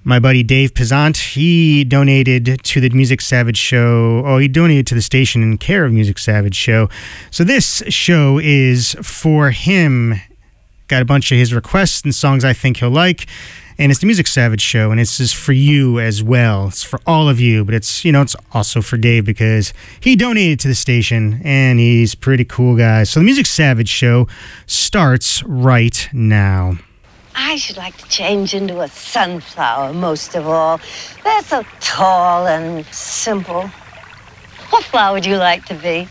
My buddy Dave Pizant, he donated to the Music Savage show. Oh, he donated to the station in care of Music Savage show. So this show is for him. Got a bunch of his requests and songs I think he'll like. And it's the Music Savage show, and it's just for you as well. It's for all of you, but it's, it's also for Dave because he donated to the station, and he's a pretty cool guy. So the Music Savage show starts right now. I should like to change into a sunflower most of all. They're so tall and simple. What flower would you like to be?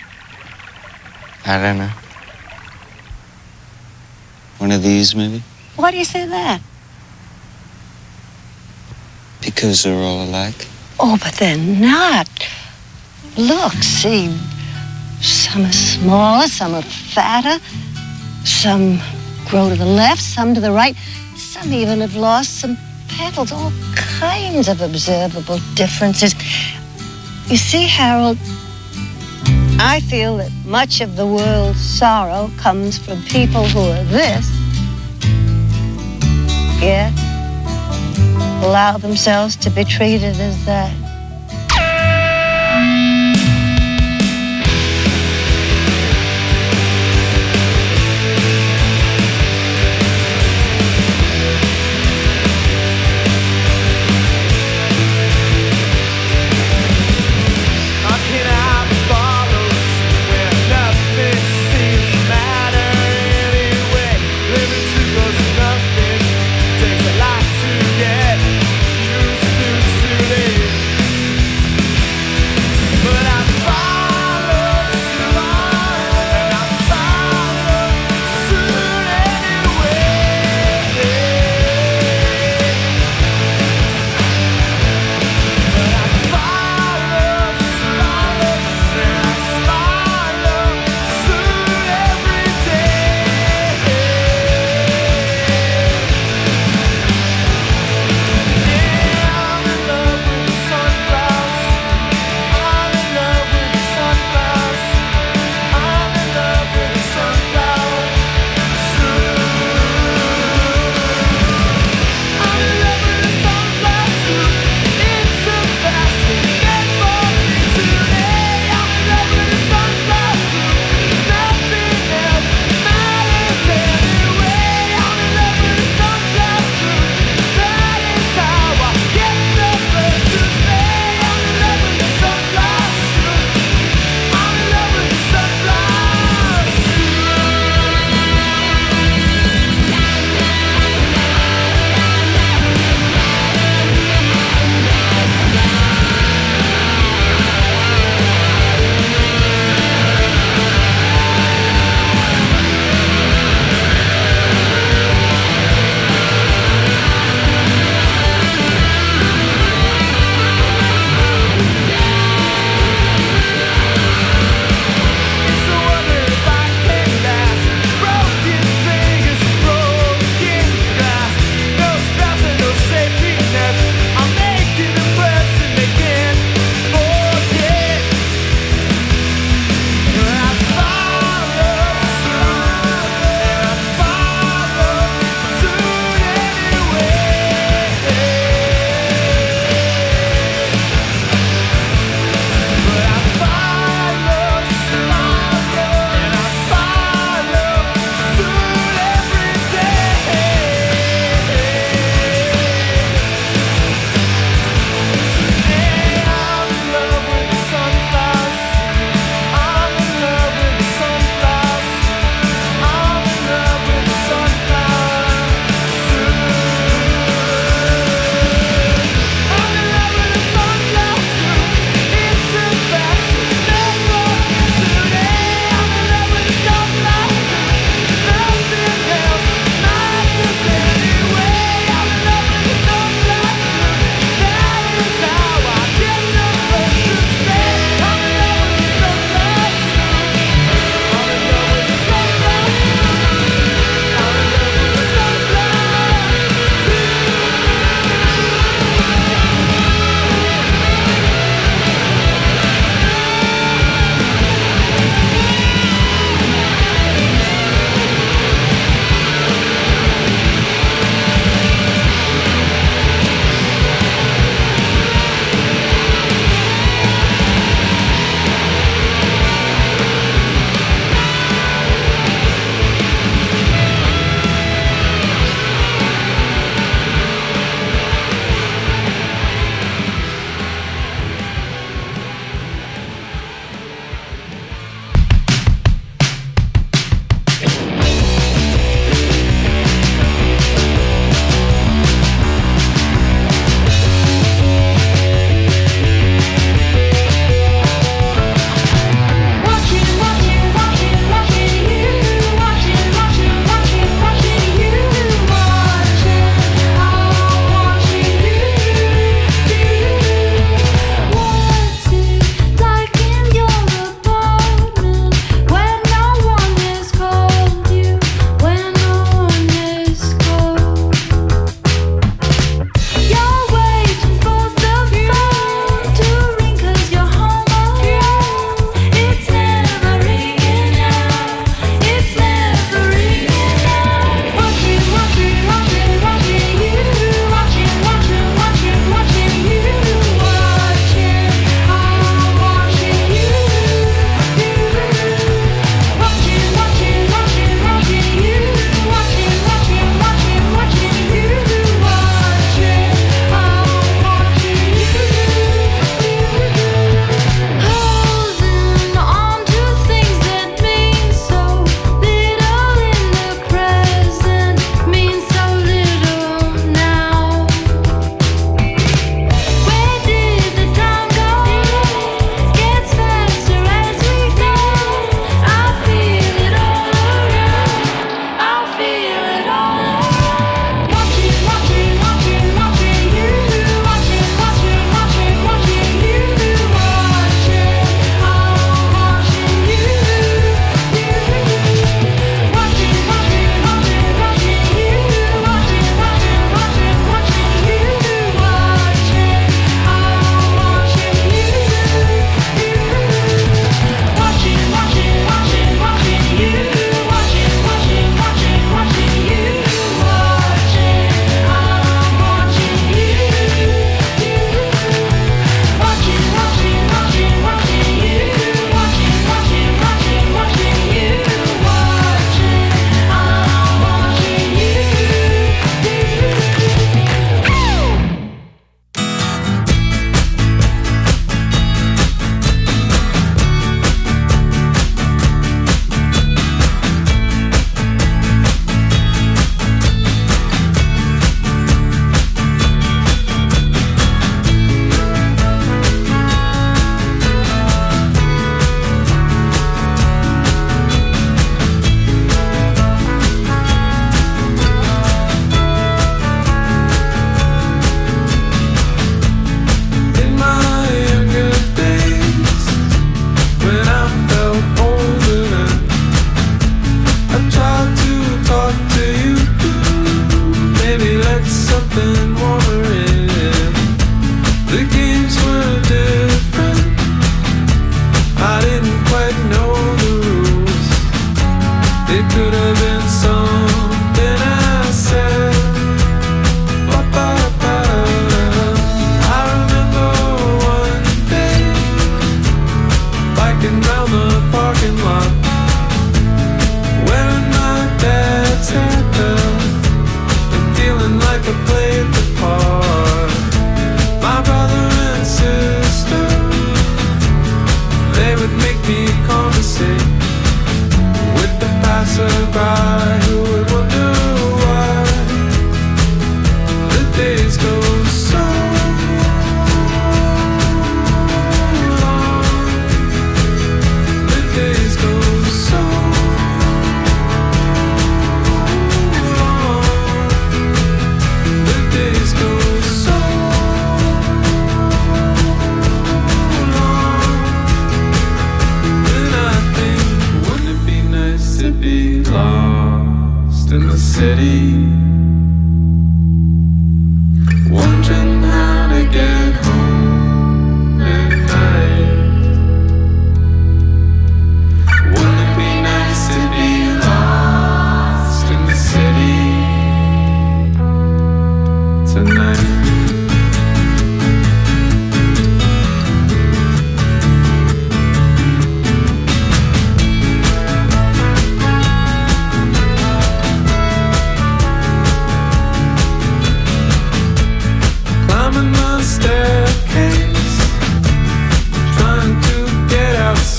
I don't know. One of these, maybe? Why do you say that? Because they're all alike. Oh, but they're not. Look, see, some are smaller, some are fatter, some grow to the left, some to the right. Some even have lost some petals, all kinds of observable differences. You see, Harold, I feel that much of the world's sorrow comes from people who are this, yet allow themselves to be treated as that. Takes a lot to get used to today.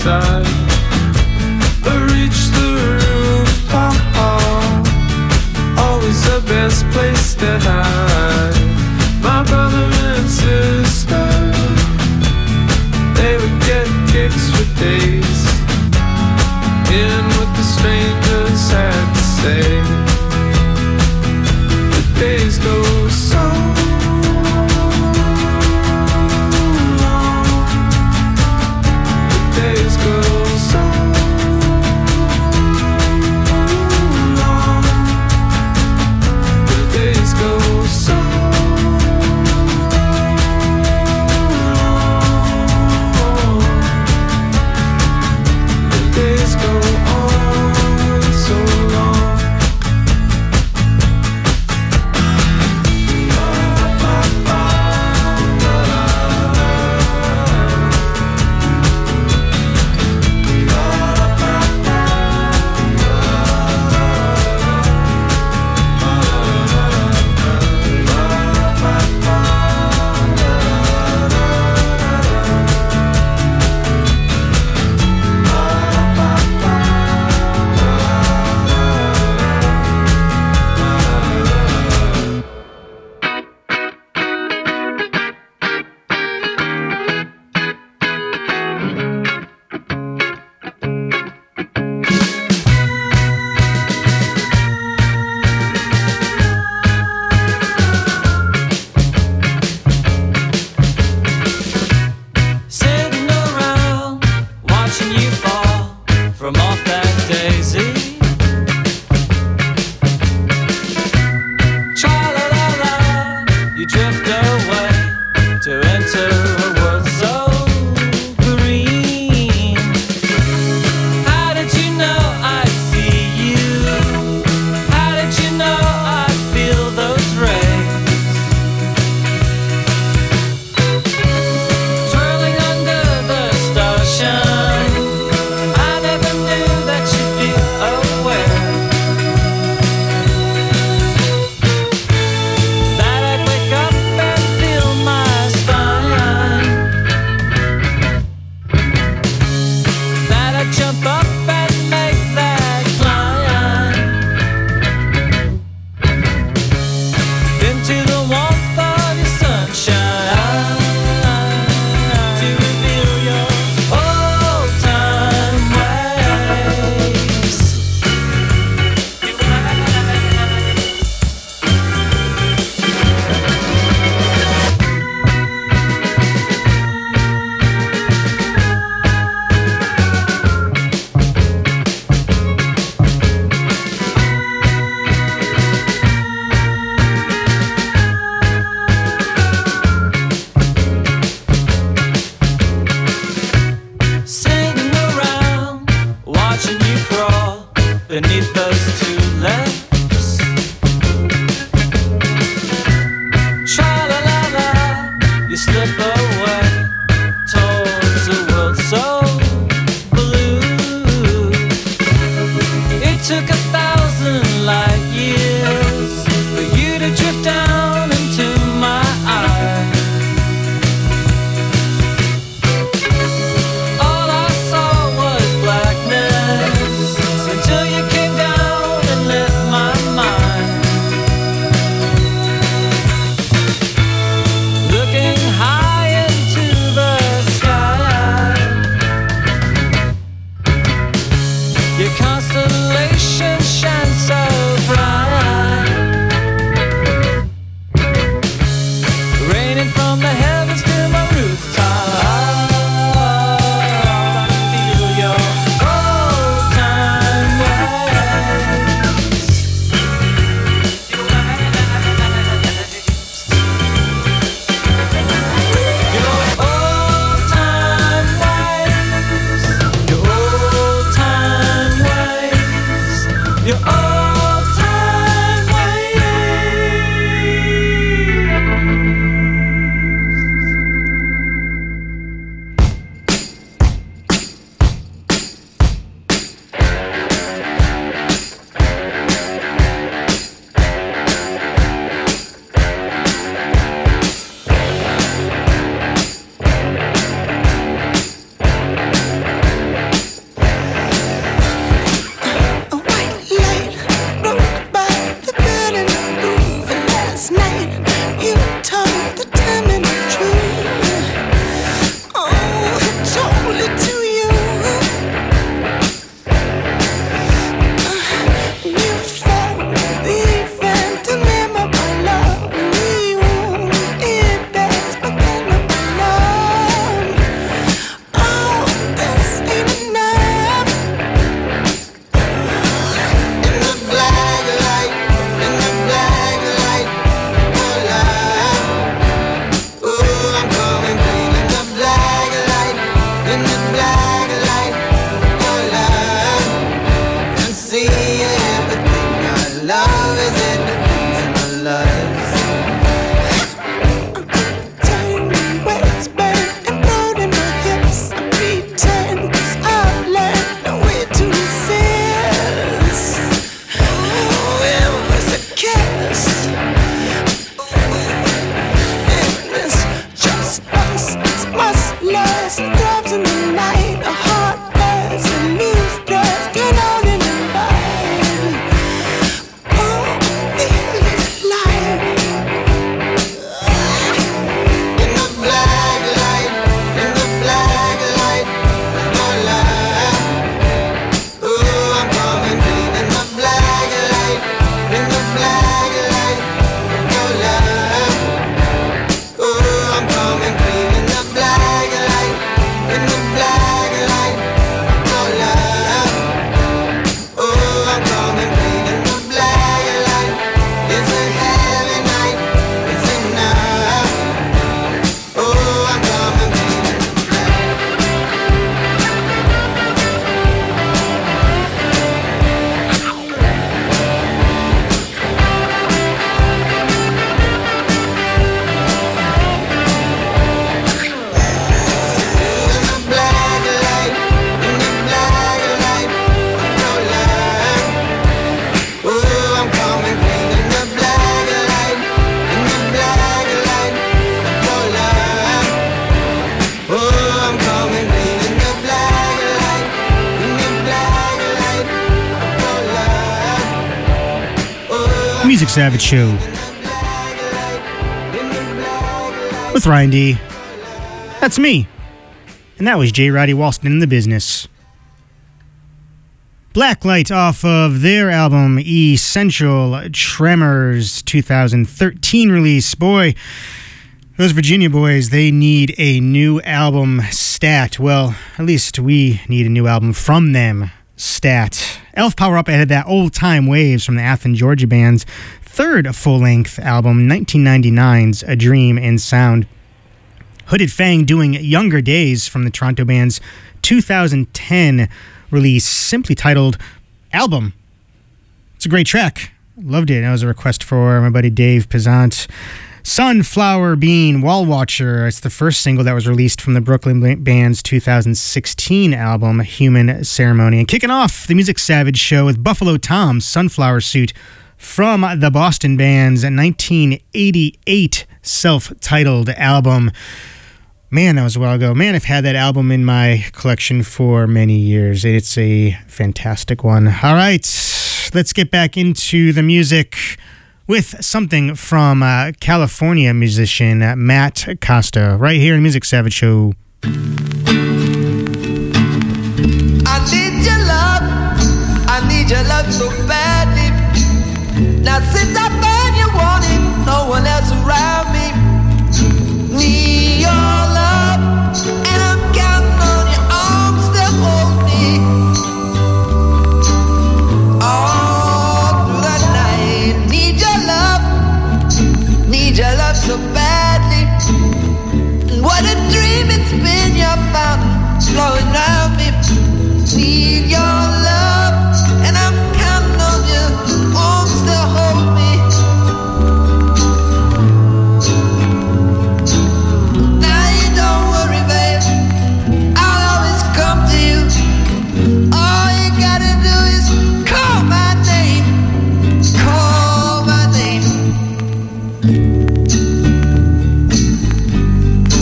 inside. I reach the rooftop, always the best place to hide. My brother and sister, they would get kicks for days. In what the strangers had to say. The days go so long. The days go so long. The days go so long. The days go on so long. Sitting around, watching you fall from off that daisy. Tra-la-la-la, you drift away to enter a world so green. How did you know I'd see you? How did you know I'd feel those rays? Swirling under the starshine, I never knew that you'd be aware that I'd wake up Music Savage Show with Ryan D. That's me. And that was J. Roddy Walston in the business. Blacklight off of their album Essential Tremors 2013 release. Boy, those Virginia boys, they need a new album stat. Well, at least we need a new album from them stat. Elf Power Up added that Old Time Waves from the Athens, Georgia band's third full-length album, 1999's A Dream in Sound. Hooded Fang doing Younger Days from the Toronto band's 2010 release, simply titled Album. It's a great track. Loved it. That was a request for my buddy Dave Pezant. Sunflower Bean, Wall Watcher. It's the first single that was released from the Brooklyn band's 2016 album, Human Ceremony. And kicking off the Music Savage Show with Buffalo Tom's Sunflower Suit from the Boston band's 1988 self-titled album. Man, that was a while ago. Man, I've had that album in my collection for many years. It's a fantastic one. All right, let's get back into the music with something from California musician Matt Costa, right here in Music Savage Show. I need your love so badly. Now since I found you wanted, no one else around me. Need your love, and I'm counting on your arms to hold me all through the night. Need your love so badly. And what a dream it's been, your fountain flowing around me. Need your love, and I'm counting on your arms to hold me. Now you don't worry, babe, I'll always come to you. All you gotta do is call my name, call my name.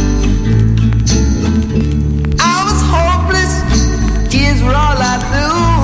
I was hopeless, tears were all I knew.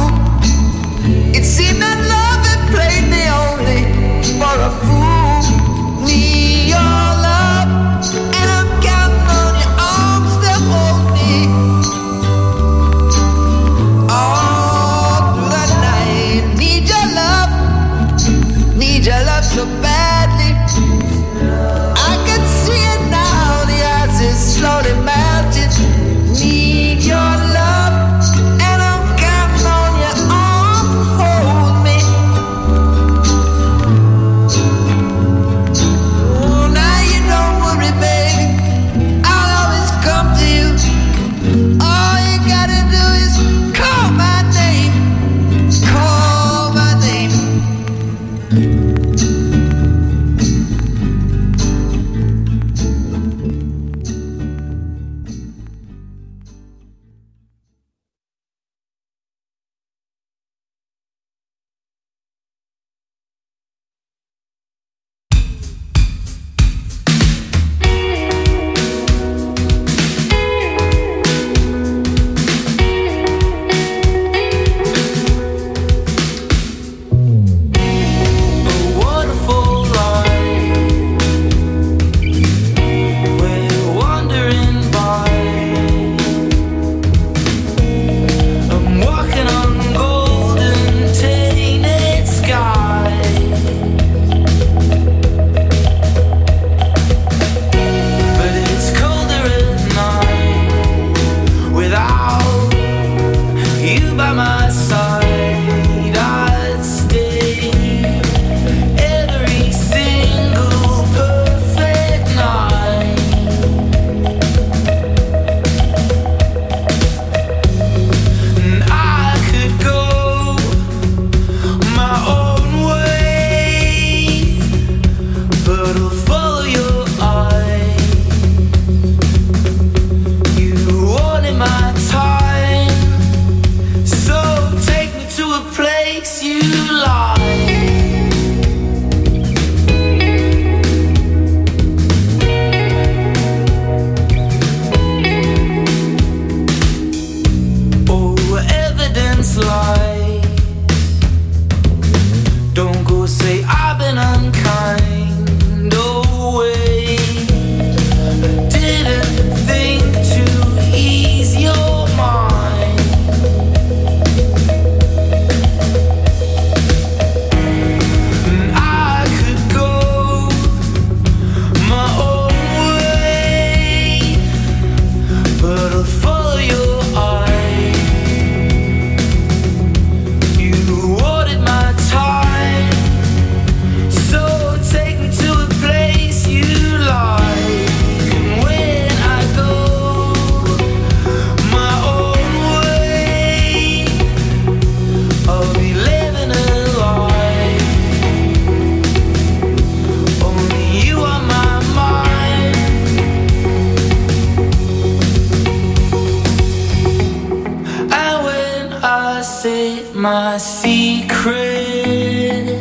my secret.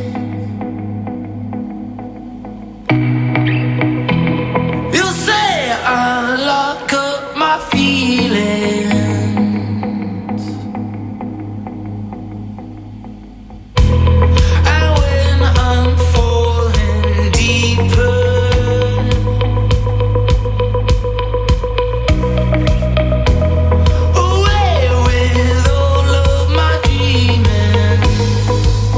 You say I lock up my feelings, and when I'm falling deeper, away with all of my dreaming.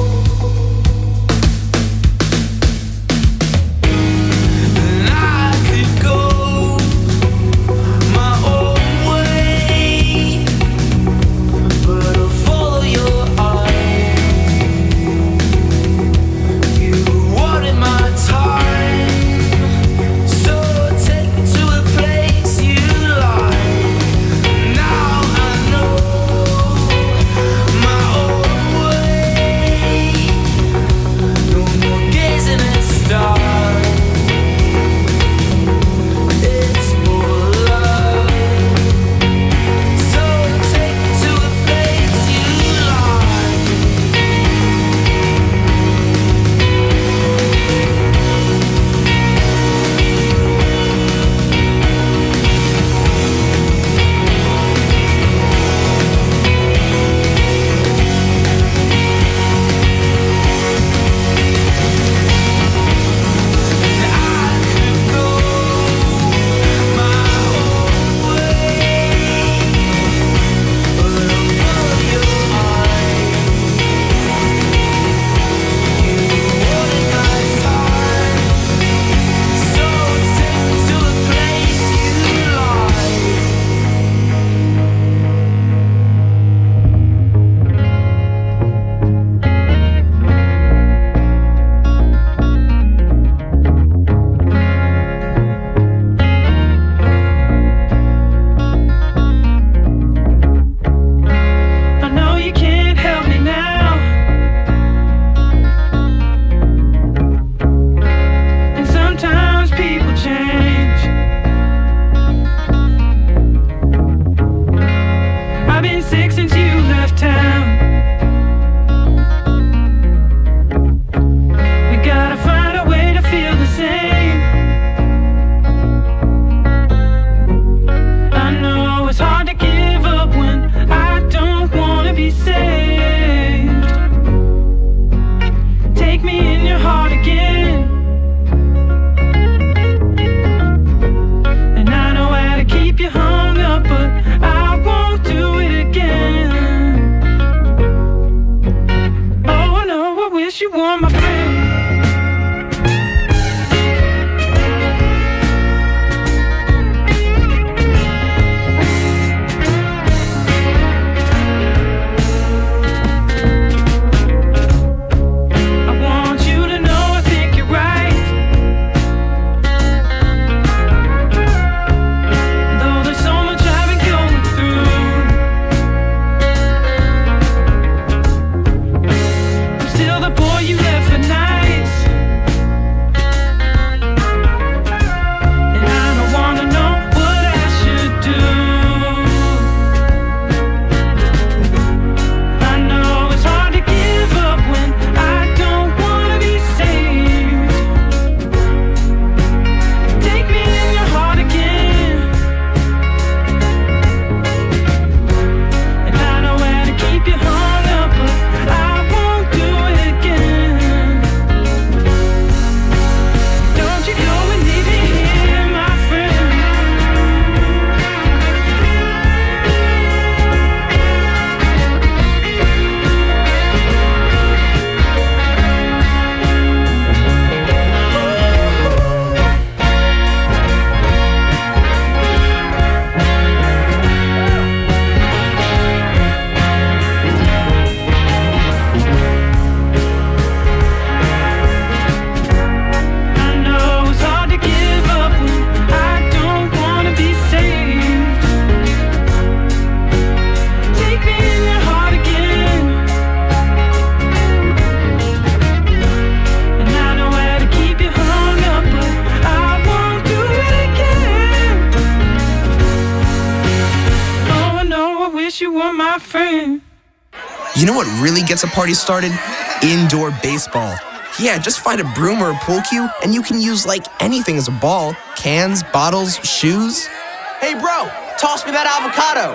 You know what really gets a party started? Indoor baseball. Yeah, just find a broom or a pool cue, and you can use like anything as a ball. Cans, bottles, shoes. Hey bro, toss me that avocado.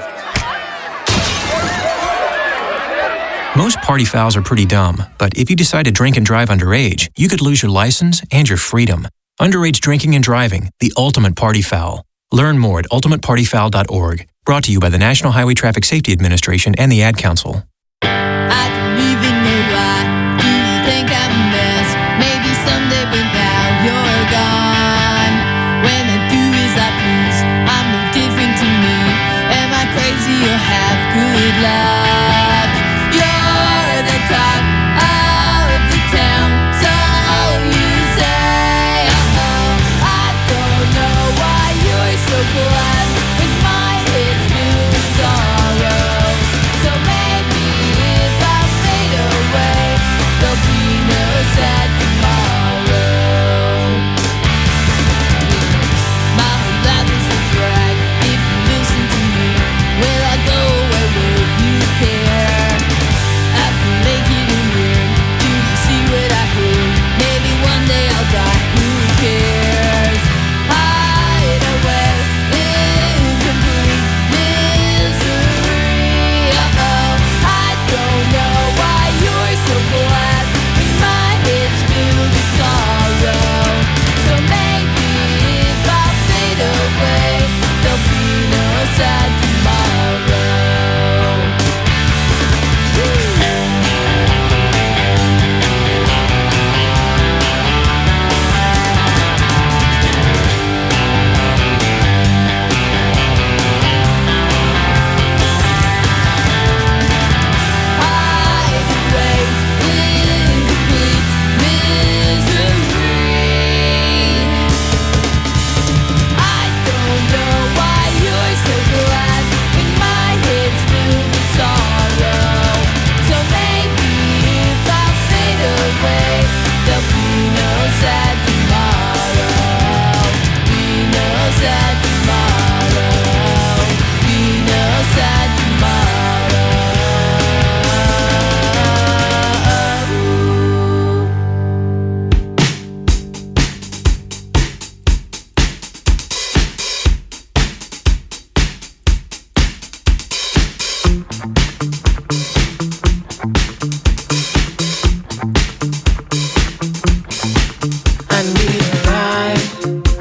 Most party fouls are pretty dumb, but if you decide to drink and drive underage, you could lose your license and your freedom. Underage drinking and driving, the ultimate party foul. Learn more at ultimatepartyfoul.org. Brought to you by the National Highway Traffic Safety Administration and the Ad Council. I don't even know why. Do you think I'm a mess? Maybe someday, but now you're gone. When I do as I please, I'm no different to me. Am I crazy or have good luck? You're the talk of the town, so you say. I don't know why you're so glad when my head's filled with sorrow. So maybe if I fade away, there'll be no sad tomorrow. My whole life is a drag. If you listen to me, will I go away? Will you care? I feel naked and weird. Do you see what I hear? Maybe one day I'll die. Who cares? Hide away in complete misery. I don't know why you're so glad when my head's filled with sorrow. So maybe if I fade away, there'll be no sad tomorrow. Hide away in complete misery. I don't know why you're so glad when my head's filled with sorrow. So maybe if I fade away, there'll be no sad tomorrow. Be no sad tomorrow. Be no sad tomorrow. I need a ride.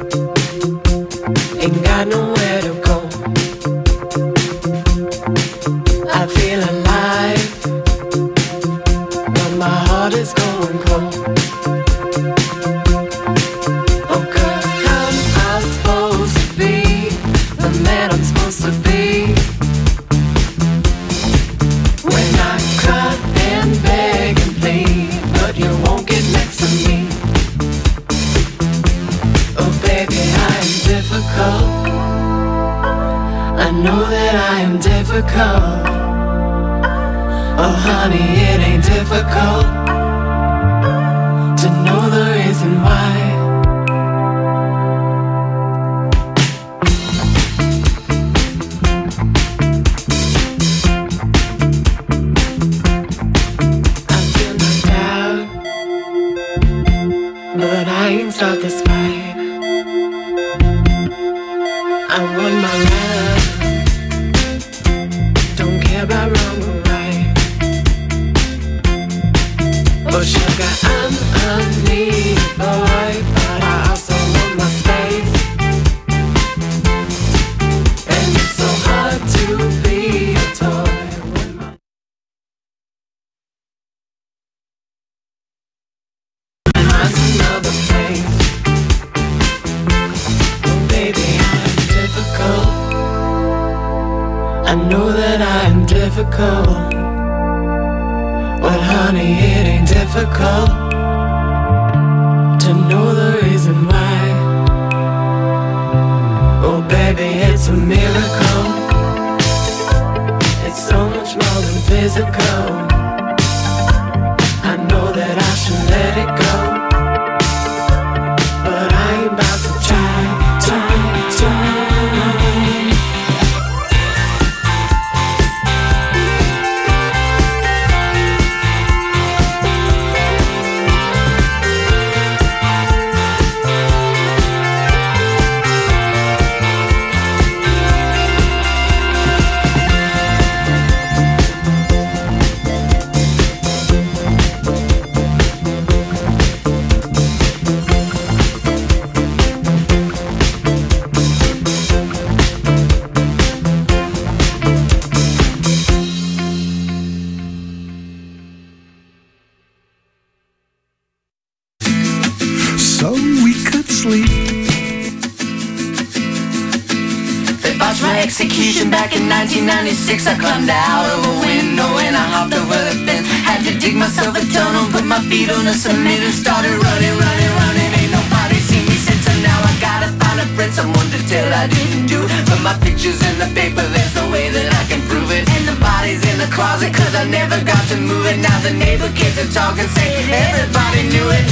Ain't got nowhere to go. I feel alive, but my heart is going cold. Oh girl, how am I supposed to be the man I'm supposed to be when I cry and beg and plead, but you won't get next to me? Oh baby, I am difficult. I know that I am difficult. Oh honey, it ain't difficult to know the reason why. I feel knocked out, but I ain't start this fight. I run my life, don't care about wrong or right. Oh sugar, I'm a needy boy, but I also want my space. And it's so hard to be a toy when my mind's another place. Oh baby, I'm difficult. I know that I am difficult. But honey, it ain't difficult to know the reason why. Oh baby, it's a miracle. It's so much more than physical. I know that I should let it go, but I ain't about to try. botched my execution back in 1996. I climbed out of a window and I hopped over the fence. Had to dig myself a tunnel, put my feet on the cement and started running. Ain't nobody seen me since, so now I gotta find a friend, someone to tell I didn't do it. But my picture's in the paper, there's no way that I can prove it. And the body's in the closet, cause I never got to move it. Now the neighbor kids are talking, saying everybody knew it.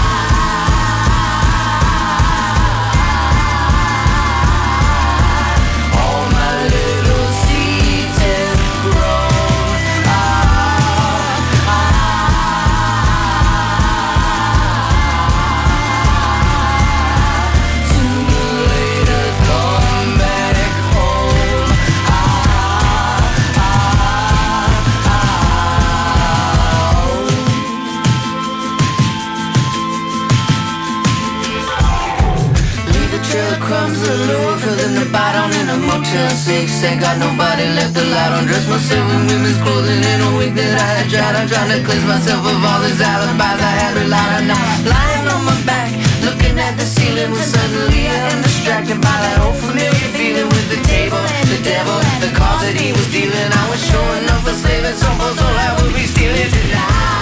In a Motel 6, ain't got nobody left alive. Undressed myself in women's clothing in a week that I had tried. I'm trying to cleanse myself of all these alibis I had relied on. Now lying on my back, looking at the ceiling, when suddenly I am distracted by that old familiar feeling with the table, the devil, the cards that he was dealing. I was showing up for slaving, some folks all I would be stealing tonight.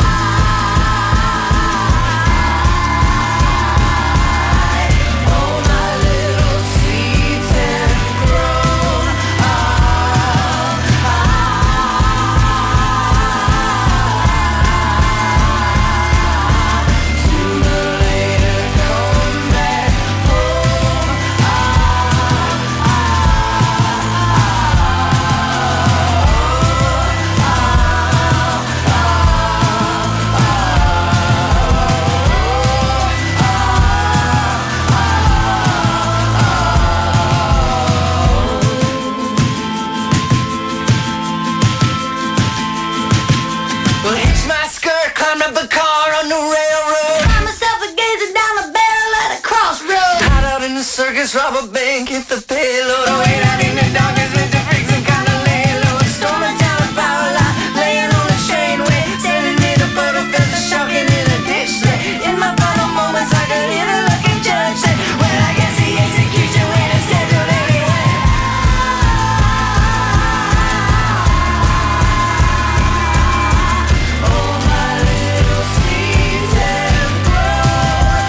Circus, rob a bank, hit the payload, wait out in the darkness with the freaks and kinda lay low. Storm a town of power line, laying on the chainway, standing near the photo fence, the shocking in a ditch. In my final moments, I could hear the looking judge say, well, I guess the execution went as scheduled anyway. Oh, my little seeds have grown.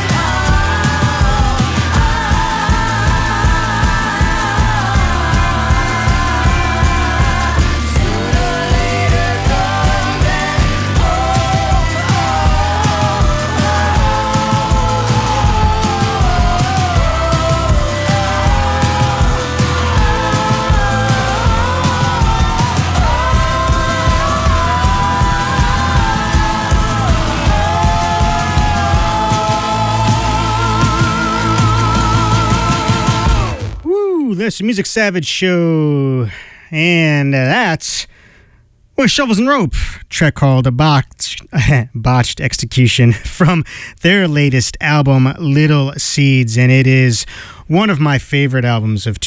This Music Savage show, and that's Shovels and Rope, track called a Botched Execution from their latest album, Little Seeds, and it is one of my favorite albums of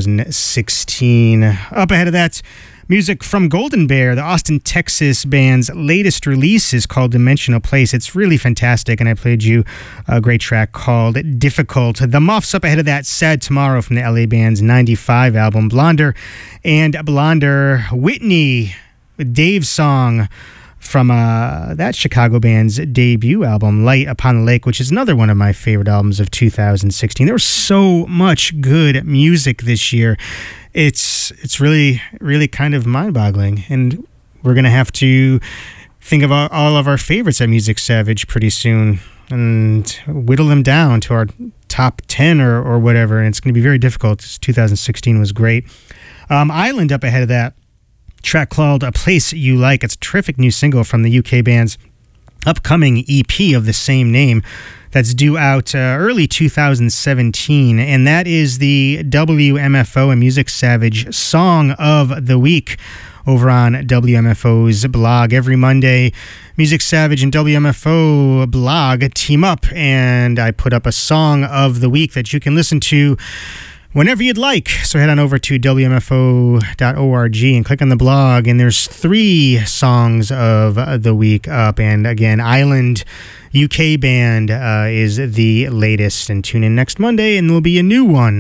2016. Up ahead of that, music from Golden Bear, the Austin, Texas band's latest release is called Dimensional Place. It's really fantastic, and I played you a great track called Difficult. The Muffs up ahead of that, Sad Tomorrow from the LA band's 95 album, Blonder, and Blonder Whitney, Dave's song from that Chicago band's debut album, Light Upon the Lake, which is another one of my favorite albums of 2016. There was so much good music this year. It's really, really kind of mind-boggling, and we're going to have to think about all of our favorites at Music Savage pretty soon and whittle them down to our top 10 or whatever, and it's going to be very difficult. 2016 was great. Island up ahead of that, track called A Place You Like. It's a terrific new single from the UK band's upcoming EP of the same name that's due out early 2017, and that is the WMFO and Music Savage Song of the Week over on WMFO's blog. Every Monday, Music Savage and WMFO blog team up, and I put up a song of the week that you can listen to whenever you'd like. So head on over to WMFO.org and click on the blog, and there's 3 songs of the week up. And again, Island UK band is the latest. And tune in next Monday, and there'll be a new one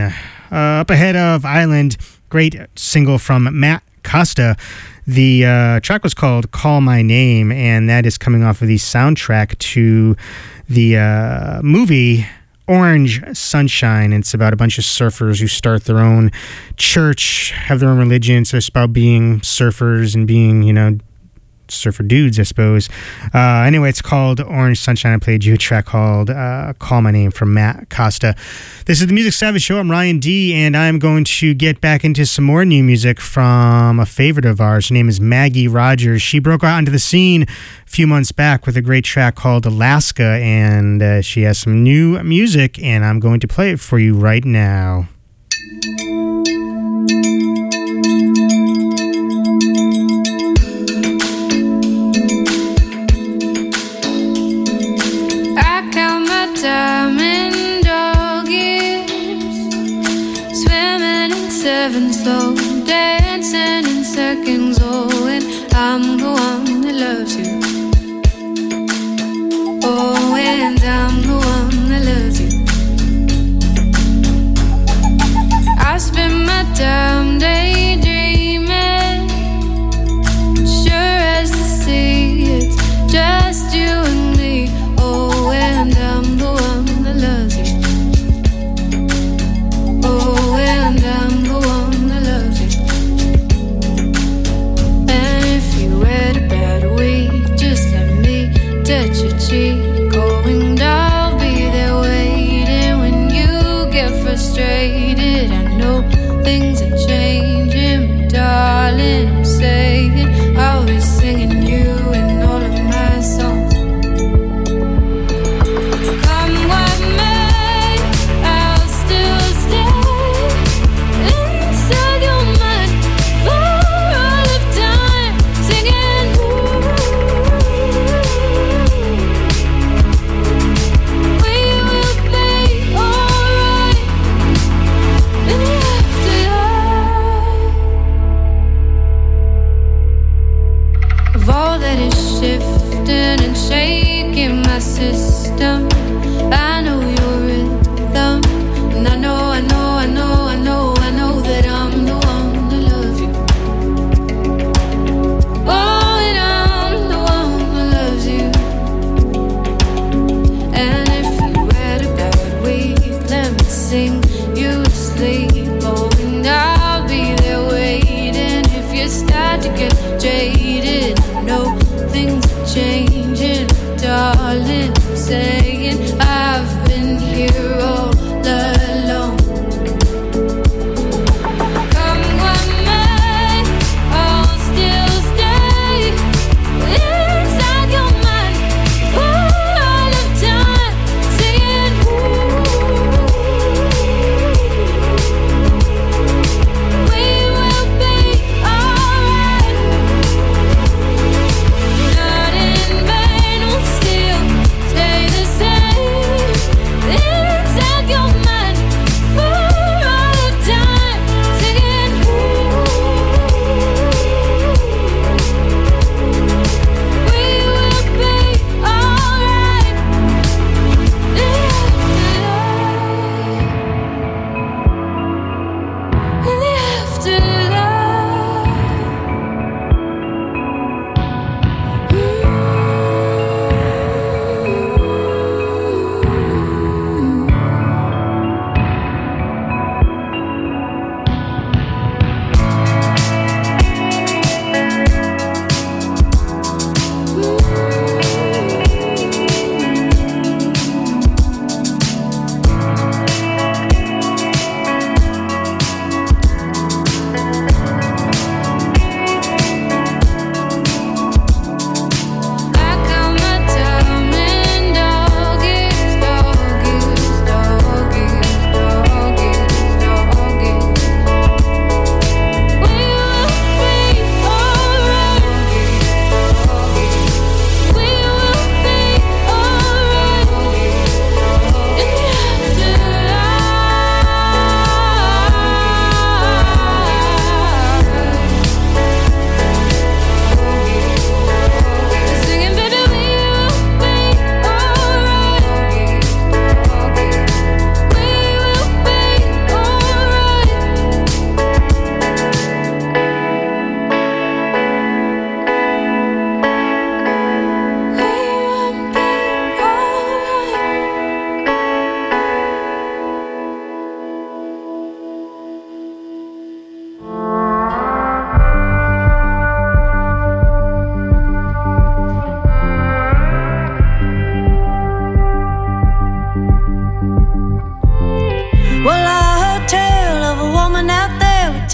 up ahead of Island, great single from Matt Costa. The track was called Call My Name, and that is coming off of the soundtrack to the movie Orange Sunshine. It's about a bunch of surfers who start their own church, have their own religion, so it's about being surfers and being, you know, surfer dudes, I suppose. Anyway, it's called Orange Sunshine. I played you a track called Call My Name from Matt Costa. This is the Music Savage Show. I'm Ryan D, and I'm going to get back into some more new music from a favorite of ours. Her name is Maggie Rogers. She broke out onto the scene a few months back with a great track called Alaska, and she has some new music, and I'm going to play it for you right now. Diamond doggies, swimming in seven slow, dancing in seconds. Oh, and I'm the one that loves you. Oh, and I'm the one that loves you. I spend my time daydreaming, sure as the sea, it's just you and me. Oh, and I'm the one that loves you. Oh, and I'm the one that loves you. And if you had a bad week, just let me touch your cheek. Oh, and I'll be there waiting when you get frustrated. I know things are changing, but darling, I'm saying I'll be singing you in all of my songs. Shifting and shaking my system. I know your rhythm, and I know that I'm the one that loves you. Oh, and I'm the one that loves you. And if you had a bad week, let me sing you to sleep. Oh, and I'll be there waiting if you start to get jaded. No, things are changing, darling, I'm saying I've been here all alone. Come with me, I'll still stay inside your mind for all of time, singing we will be alright.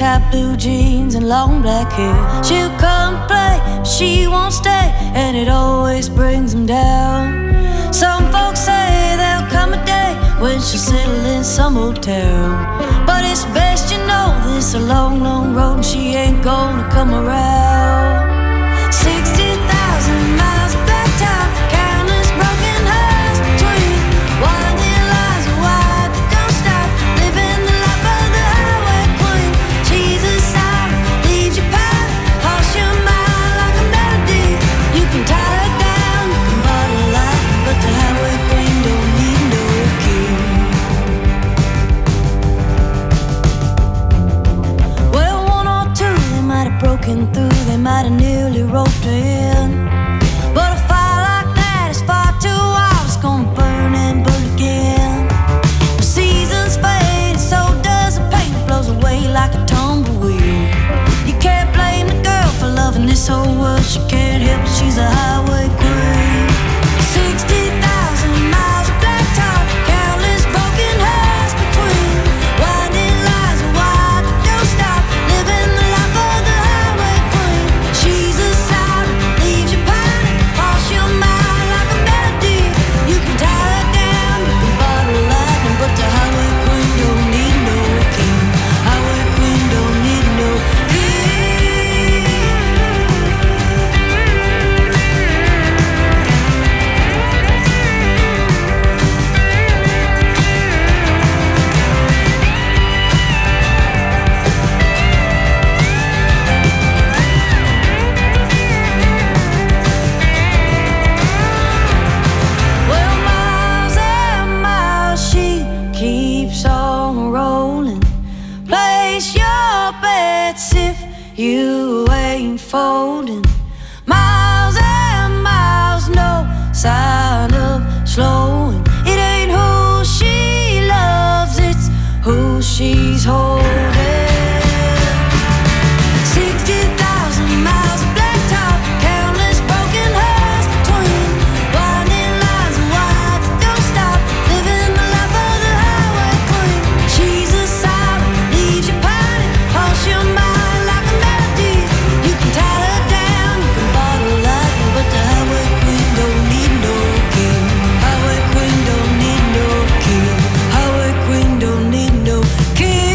tight blue jeans and long black hair. She'll come play, but she won't stay, and it always brings them down. Some folks say there'll come a day when she'll settle in some hotel, but it's best you know this a long, long road and she ain't gonna come around. 60,000 miles of black top, countless broken hearts between winding lines of wide that don't stop, living the life of the highway queen. She's a sound, leaves you pound, harsh your mind like a melody. You can tie her down, you can bottle light, but the highway queen don't need no king. Well, one or two, they might have broken through, they might have nearly roped her in, but a fire like that is far too wild, it's gonna burn and burn again. The seasons fade, so does the paint, it blows away like a tumbleweed. You can't blame the girl for loving this whole world, she can't help it, she's a highway queen. 60,000 miles of black top, countless broken hearts between winding lines of wide that don't stop, living the life of the highway queen. She's a sound, leaves you pounding, harsh your mind like a melody. You can tie her down, you can bottle lightning, but the highway queen don't need no king. Highway queen don't need no king. Well, miles and miles she keeps on rolling. Place your bets if you ain't folding. Miles and miles, no sign of slowing. It ain't who she loves, it's who she's holding. 60,000 miles of black top, countless broken hearts between winding lines of wide that don't stop, living the life of the highway queen. She's a sound, leaves you pounding, harsh your mind like a melody. You can tie her down, you can bottle lightning, but the highway queen don't need no king. Highway queen don't need no king. Highway queen don't need no king.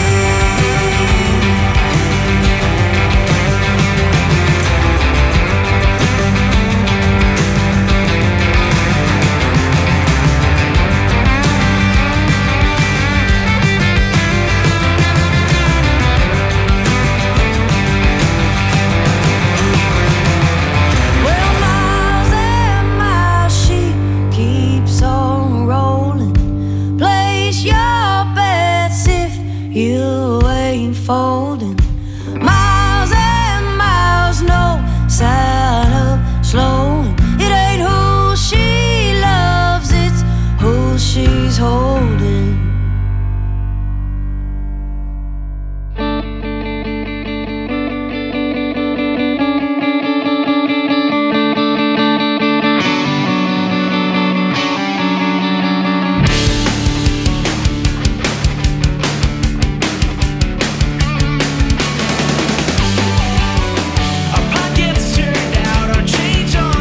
Well, miles and miles she keeps on rolling. Place your bets if you ain't folding. Miles and miles, no sign of slowing. It ain't who she loves, it's who she's holding. Our pockets turned out, our change on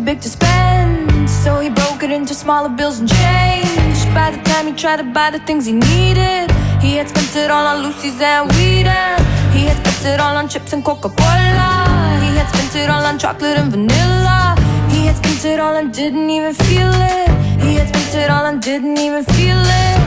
big to spend, so he broke it into smaller bills and change. By the time he tried to buy the things he needed, he had spent it all on Lucy's and weed, and he had spent it all on chips and Coca-Cola. He had spent it all on chocolate and vanilla. He had spent it all and didn't even feel it. He had spent it all and didn't even feel it.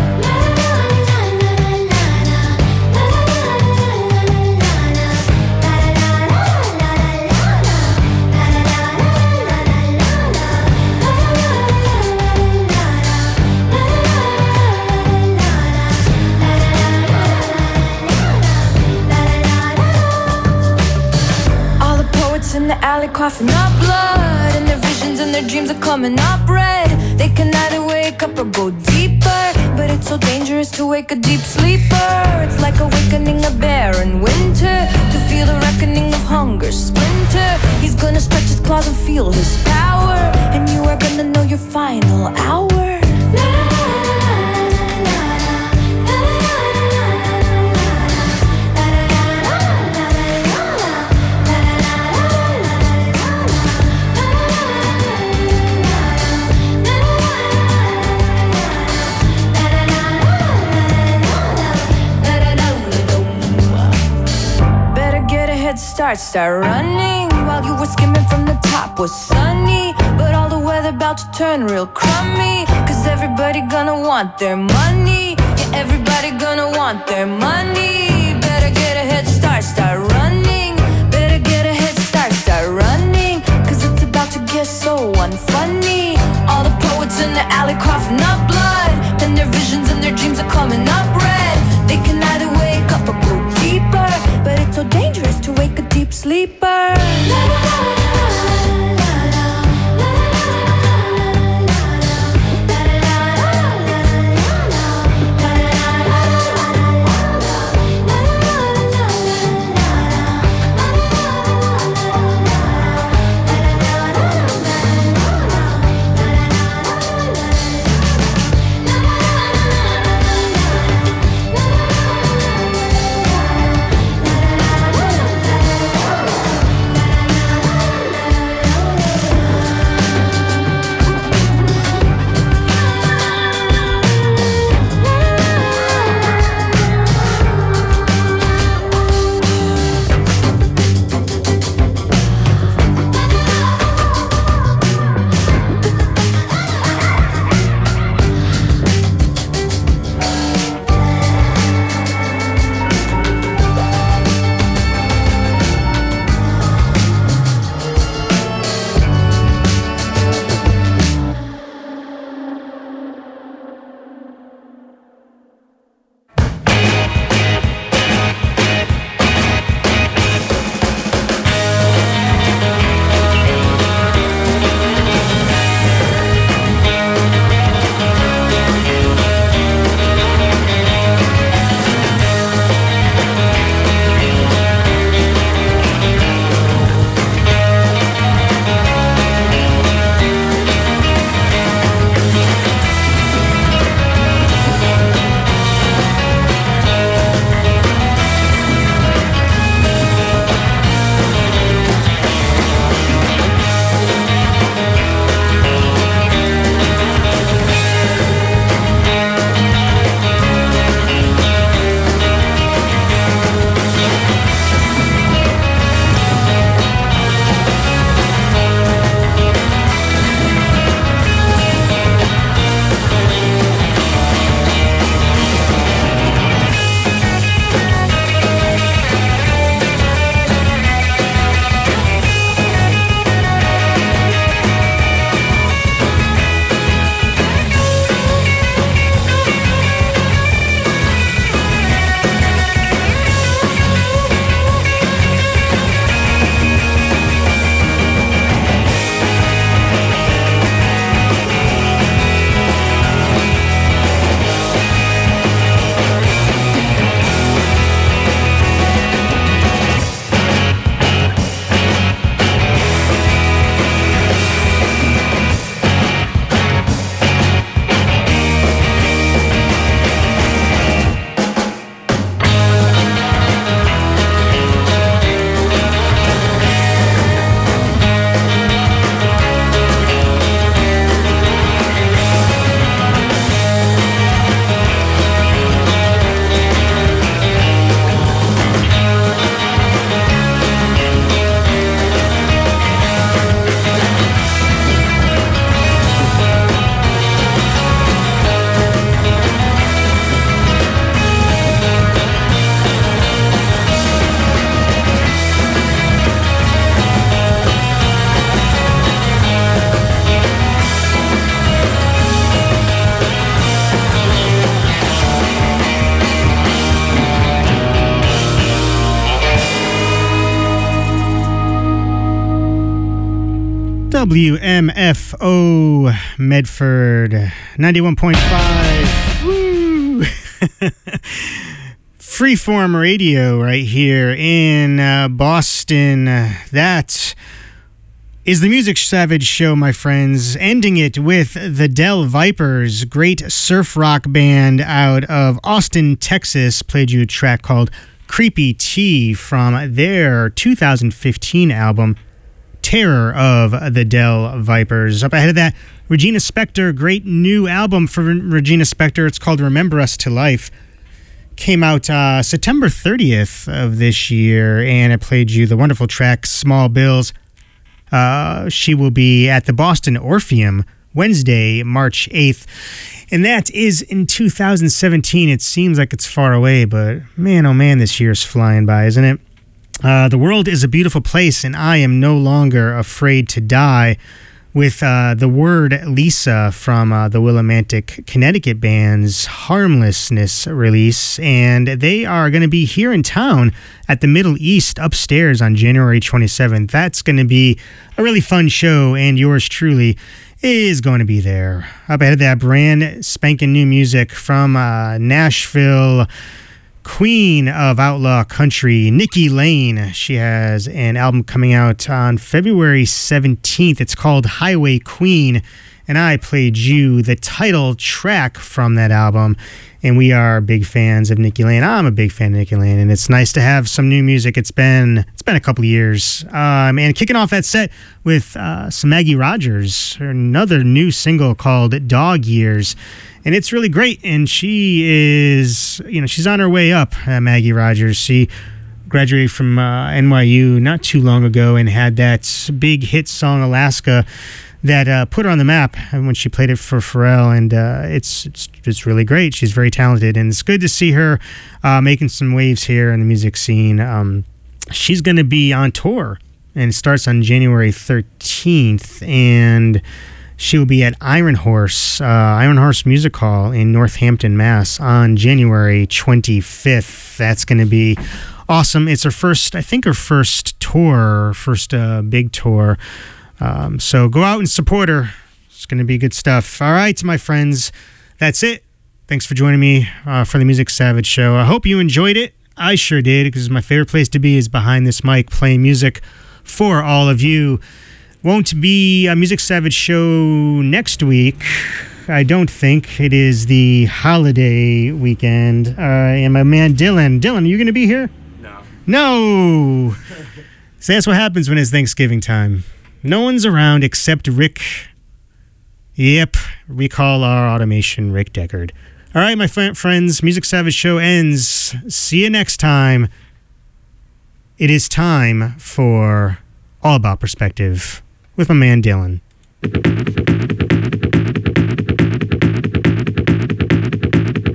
In the alley coughing up blood, and their visions and their dreams are coming up red. They can either wake up or go deeper, but it's so dangerous to wake a deep sleeper. It's like awakening a bear in winter, to feel the reckoning of hunger splinter. He's gonna stretch his claws and feel his power, and you are gonna know your final hour. Start running. While you were skimming from the top was sunny, but all the weather about to turn real crummy, cause everybody gonna want their money. Yeah, everybody gonna want their money. Better get a head start, start running. Better get a head start, start running, cause it's about to get so unfunny. All the poets in the alley coughing up blood, and their visions and their dreams are coming up red. They can either wake up or go deeper, but it's so dangerous to wake a deep sleeper. WMFO Medford 91.5. Woo! Freeform Radio right here in Boston. That is the Music Savage Show, my friends. Ending it with the Del Vipers, great surf rock band out of Austin, Texas. Played you a track called Creepy Tea from their 2015 album, Terror of the Del Vipers. Up ahead of that, Regina Spektor, great new album for Regina Spektor. It's called Remember Us to Life. Came out September 30th of this year, and it played you the wonderful track Small Bills. She will be at the Boston Orpheum Wednesday, March 8th. And that is in 2017. It seems like it's far away, but man, oh man, this year's flying by, isn't it? The world is a beautiful place, and I am no longer afraid to die, with the word Lisa from the Willimantic, Connecticut band's Harmlessness release. And they are going to be here in town at the Middle East upstairs on January 27th. That's going to be a really fun show, and yours truly is going to be there. Up ahead of that, brand spanking new music from Nashville, queen of outlaw country, Nikki Lane. She has an album coming out on February 17th. It's called Highway Queen, and I played you the title track from that album. And we are big fans of Nikki Lane. I'm a big fan of Nikki Lane, and it's nice to have some new music. It's been a couple of years. And kicking off that set with some Maggie Rogers, another new single called Dog Years. And it's really great, and she is, she's on her way up, Maggie Rogers. She graduated from NYU not too long ago and had that big hit song, Alaska, that put her on the map when she played it for Pharrell, and it's really great. She's very talented, and it's good to see her making some waves here in the music scene. She's going to be on tour, and it starts on January 13th, and she will be at Iron Horse Music Hall in Northampton, Mass. on January 25th. That's going to be awesome. It's her first tour, big tour. So go out and support her. It's going to be good stuff. All right, my friends, that's it. Thanks for joining me for the Music Savage Show. I hope you enjoyed it. I sure did, because my favorite place to be is behind this mic playing music for all of you. Won't be a Music Savage Show next week. I don't think. It is the holiday weekend. And my man Dylan, are you going to be here? No. So that's what happens when it's Thanksgiving time. No one's around except Rick. Yep, we call our automation Rick Deckard. All right, my friends, Music Savage Show ends. See you next time. It is time for All About Perspective with my man Dylan.